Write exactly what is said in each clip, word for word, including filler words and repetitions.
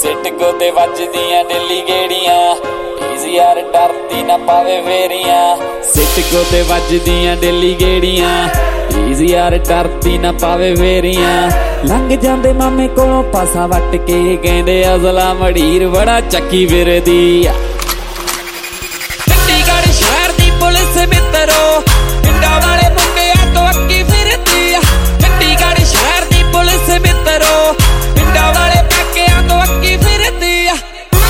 ਸਿਟਕੋ ਤੇ ਵੱਜਦੀਆਂ ਦਿੱਲੀ ਗੇੜੀਆਂ ਯਾਰ ਡਰਦੀ ਨਾ ਪਾਵੇ ਫੇਰੀਆਂ ਸਿਟਕੋ ਤੇ ਵੱਜਦੀਆਂ ਦਿੱਲੀ ਗੇੜੀਆਂ ਯਾਰ ਡਰਦੀ ਨਾ ਪਾਵੇ ਫੇਰੀਆਂ ਲੰਘ ਜਾਂਦੇ ਮਾਮੇ ਕੋਲੋਂ ਪਾਸਾ ਵੱਟ ਕੇ ਕਹਿੰਦੇ ਅਸਲਾ ਮੜੀਰ ਬੜਾ ਚੱਕੀ ਫਿਰਦੀ ਆ ਚੰਡੀਗੜ੍ਹ ਸ਼ਹਿਰ ਦੀ ਪੁਲਿਸ ਮਿੱਤਰੋ ਪਿੰਡਾਂ ਵਾਲੇ ਮੁੰਡਿਆਂ ਤੋਂ ਅੱਕੀ ਫਿਰਦੀ ਆ ਚੰਡੀਗੜ੍ਹ ਸ਼ਹਿਰ ਦੀ ਪੁਲਿਸ ਮਿੱਤਰੋ ਪਿੰਡਾਂ ਵਾਲੇ ਪਾਕਿਆਂ ਤੋਂ ਅੱਕੀ ਫਿਰਦੀ ਆ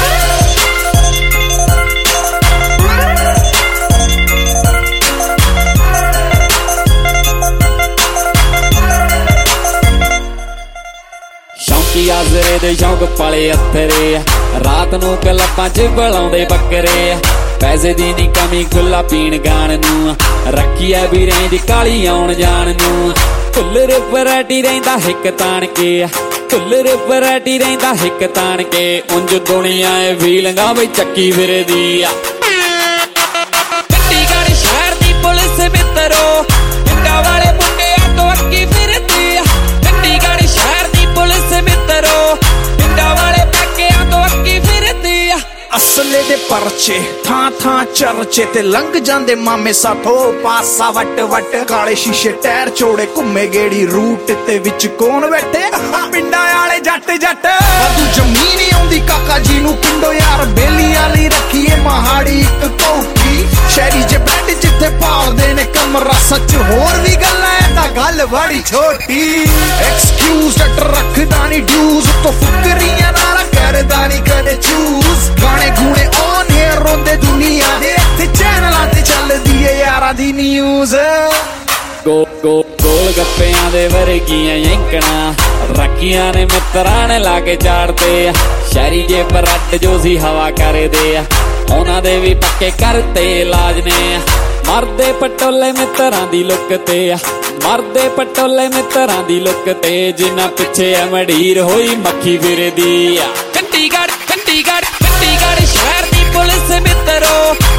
ਸ਼ੌਂਕੀ ਆਜ਼ਰੇ ਦੇ ਸ਼ੌਂਕ ਪਾਲੇ ਅੱਥਰੇ ਰਾਤ ਨੂੰ ਕਲੱਬਾਂ 'ਚ ਬੁਲਾਉਂਦੇ ਬੱਕਰੇ ਪੈਸੇ ਦੀ ਨੀ ਕਮੀ ਖੁੱਲਾ ਪੀਣ ਗਾਣ ਨੂੰ ਰੱਖੀ ਐ ਵੀ ਰੇਂਜ ਕਾਲੀ ਆਉਣ ਜਾਣ ਨੂੰ ਕੁੱਲਰ ਵੈਰਾਈਟੀ ਰਹਿੰਦਾ ਹਿੱਕ ਤਾਣ ਕੇ ਕੁੱਲਰ ਵੈਰਾਈਟੀ ਰਹਿੰਦਾ ਹਿੱਕ ਤਾਣ ਕੇ ਉਂਝ ਦੁਨੀਆ ਏ ਫੀਲਿੰਗਾਂ ਬਈ ਚੱਕੀ ਫਿਰਦੀ ਆ ਚੰਡੀਗੜ੍ਹ ਸ਼ਹਿਰ ਦੀ ਪੁਲਿਸ ਮਿੱਤਰੋ ਪਿੰਡਾਂ ਵਾਲੇ ਮੁੰਡਿਆਂ ਤੋਂ ਅੱਕੀ ਫਿਰਦੀ ਆ ਚੰਡੀਗੜ੍ਹ ਸ਼ਹਿਰ ਦੀ ਪੁਲਿਸ ਮਿੱਤਰੋ ਪਿੰਡਾਂ ਵਾਲੇ ਪਾਕਿਆਂ ਤੋਂ ਅੱਕੀ ਫਿਰਦੀ ਆ ਅਸਲੇ ਦੇ ਪਰਚੇ ਥਾਂ ਥਾਂ ਚਰਚੇ ਤੇ ਲੰਘ ਜਾਂਦੇ ਮਾਮੇ ਸਾਥੋਂ ਪਾਸਾ ਵੱਟ ਵੱਟ ਕਾਲੇ ਸ਼ੀਸ਼ੇ ਟਾਇਰ ਚੋੜੇ ਘੁੰਮੇ ਗੇੜੀ ਰੂਟ ਤੇ ਵਿੱਚ ਕੌਣ ਬੈਠੇ ਪਿੰਡਾਂ ਵਾਲੇ ਜੱਟ ਜੱਟ ਵਾਧੂ ਜ਼ਮੀਨ ਹੀ ਆਉਂਦੀ ਕਾਕਾ ਜੀ ਨੂੰ ਪਿੰਡੋ ਯਾਰ ਬੇਲੀ ਵਾਲੀ ਰੱਖੀਏ ਮਹਾੜੀ ਇੱਕ ਕੋਠੀ ਸ਼ਹਿਰੀ ਜੇ ਬੈਠ ਜਿੱਥੇ ਪਾਲਦੇ ਨੇ ਕਮਰਾ ਸੱਚ ਹੋਰ ਵੀ ਗੱਲਾਂ ਐ ਤਾਂ ਗੱਲ ਬੜੀ ਛੋਟੀ ਐਕਸਕਿਊਜ਼ ਜੱਟ ਰੱਖਦਾ ਨੀ ਡਿਊਜ਼ ਤੋਂ ਫੁਕਰੀਆਂ ਨਾਲ ਕਰਦਾ ਨੀ ਕਦੇ ਚੂਜ਼ ਗਾਣੇ ਗੂਣੇ ਔਨ ਹੇਅਰ ਰੋਂਦੇ ਦੁਨੀਆ ਦੇ ਇੱਥੇ ਚੈਨਲਾਂ ਤੇ ਚੱਲਦੀ ਏ ਯਾਰਾਂ ਦੀ ਨਿਊਜ਼ ਗੋ ਗੋ ਗੋਲ ਗੱਪਿਆਂ ਦੇ ਵਰਗੀਆਂ ਯੰਕਣਾ ਰੱਖੀਆਂ ਨੇ ਮਿੱਤਰਾਂ ਨੇ ਲਾ ਕੇ ਝਾੜਦੇ ਆ ਸ਼ਹਿਰੀ ਜੇ ਬਰੱਡ ਜੋ ਸੀ ਹਵਾ ਕਰਦੇ ਆ ਉਹਨਾਂ ਦੇ ਵੀ ਪੱਕੇ ਕਰਤੇ ਇਲਾਜ ਨੇ ਮਰਦੇ ਪਟੋਲੇ ਮਿੱਤਰਾਂ ਦੀ ਲੁੱਕ ਤੇ ਆ ਮਰਦੇ ਪਟੋਲੇ ਮਿੱਤਰਾਂ ਦੀ ਲੁੱਕ ਤੇ ਜਿਨ੍ਹਾਂ ਪਿੱਛੇ ਆ ਮੜੀਰ ਹੋਈ ਮੱਖੀ ਫਿਰਦੀ ਆ ਚੰਡੀਗੜ੍ਹ ਚੰਡੀਗੜ੍ਹ ਚੰਡੀਗੜ੍ਹ ਸ਼ਹਿਰ ਦੀ ਪੁਲਿਸ ਮਿੱਤਰੋ